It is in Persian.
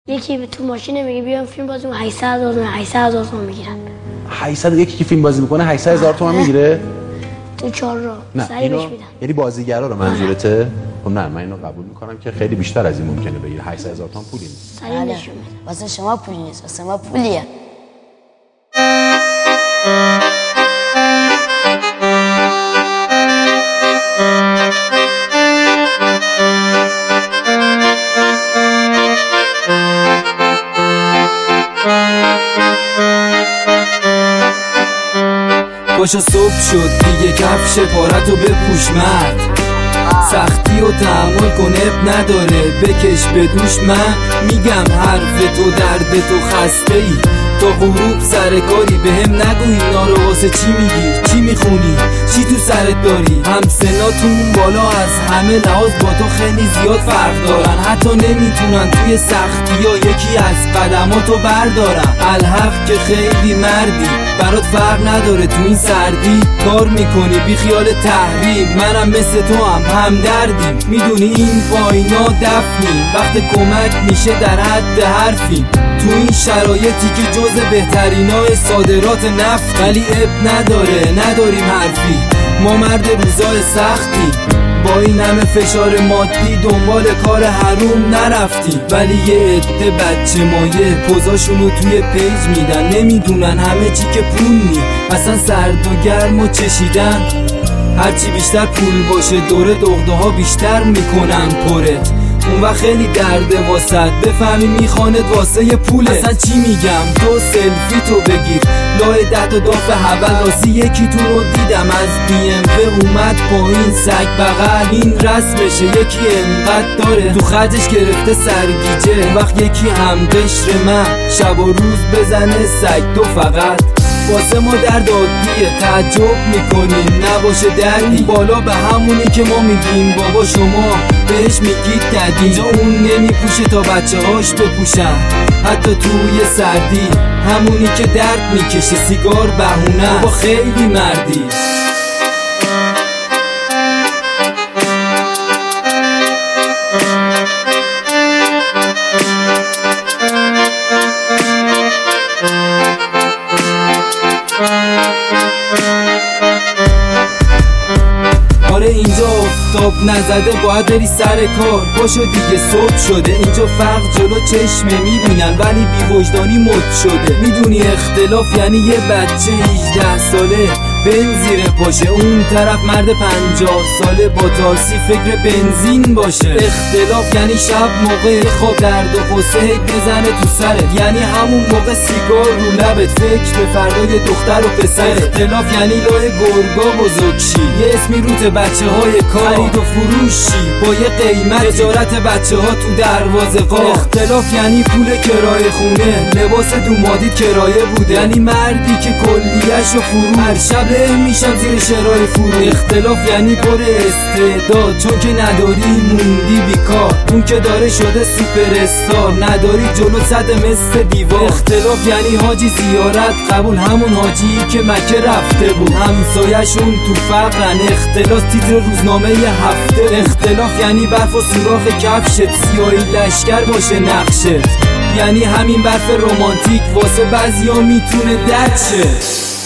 یکی تو ماشین میگه بیام فیلم بازی کنم 800,000 تومان میگیرن. 800 یکی که فیلم بازی میکنه 800,000 تومان میگیره؟ تو 4 راه سریع اینو بهش میدن. یعنی بازیگرا رو منظورته؟ خب نه، من اینو قبول میکنم که خیلی بیشتر از این ممکنه بگیره. 800,000 تومان پولی نیست. سریع بهش میدن. واسه شما پولی نیست، واسه ما پولیه. پاشا صبح شد دیگه، کفش پارتو بپوش مرد، سختی و تحمل کن اب نداره، بکش بدوش. من میگم حرف تو درد تو خسته ای، تا غروب سر کاری بهم نگو اینا رو واسه چی میگی، چی میخونی، چی تو سرت داری. همسناتون بالا از همه لحاظ با تو خیلی زیاد فرق دارن، حتی نمیتونن توی سختی یا یکی از قدماتو بردارن. الحق که خیلی مردی، برات فرق نداره تو این سردی کار میکنی بی خیال تحریم. منم مثل تو هم دردیم، میدونی این پایینا دفنیم، وقت کمک میشه در حد حرفیم. تو این شرایطی که جز بهترینای صادرات نفت، ولی اب نداریم حرفی، ما مرد روزای سختی. با این همه فشار مادی دنبال کار حروم نرفتیم، ولی یه عده بچه مایه پوزاشونو توی پیج میدن، نمیدونن همه چی که پول نی، اصلا سرد و گرم و چشیدن. هرچی بیشتر پول باشه دوره دغدغه ها بیشتر میکنن پرت، اون وقت خیلی درده واسد بفهمی میخواند واسه یه پوله. اصلا چی میگم، تو سلفی تو بگیر لای 10 تا داف حول راسی، یکی تو رو دیدم از BMW اومد پایین سگ بغل، این رسمشه، یکی انقدر داره تو خرجش گرفته سرگیجه. اون وقت یکی هم قشر من شب و روز بزنه سگ تو فقط. واسه ما درد عادیه، تعجب میکنیم نباشه دردی، بالا به همونی که ما میگیم بابا شما بهش میگید ددی. اینجا اون نمیپوشه تا بچه هاش بپوشن، حتی توی سردی، همونی که درد میکشه سیگار بهونه، بابا خیلی مردی. آره اینجا آفتاب نزده باید بری سر کار، باشو دیگه صبح شده. اینجا فرق جلو چشمه میبینن ولی بی‌وجدانی مد شده. میدونی اختلاف یعنی یه بچه 18 ساله بنزیر پاشه، اون طرف مرد 50 ساله با تاکسی فکر بنزین باشه. اختلاف یعنی شب موقع خواب درد و غصه بزنه تو سرت، یعنی همون موقع سیگار رو لبت فکر به فردای دختر و پسر. اختلاف یعنی لای گرگا بزرگ شی، یه اسمی روت بچه های کار، خرید و فروشی با یه قیمت، تجارت بچه ها تو دروازه قار. اختلاف یعنی پول کرایه خونه، لباس دومادیت کرایه بوده، یعنی مردی که کلیه‌شو فرو هر شب میشم زیر شرای فرو. اختلاف یعنی پر استعداد، چون که نداری موندی بیکار، اون که داره شده سوپر استار، نداری جلو صد مثل دیوار. اختلاف یعنی حاجی زیارت قبول، همون حاجی که مکه رفته بود، همسایه‌شون تو فقرن. اختلاف تیتر روزنامه ی هفته. اختلاف یعنی برف و سوراخ کفشت سیاهی لشکر باشه نقشت، یعنی همین برف رمانتیک واسه بعضیا میتونه درد شه.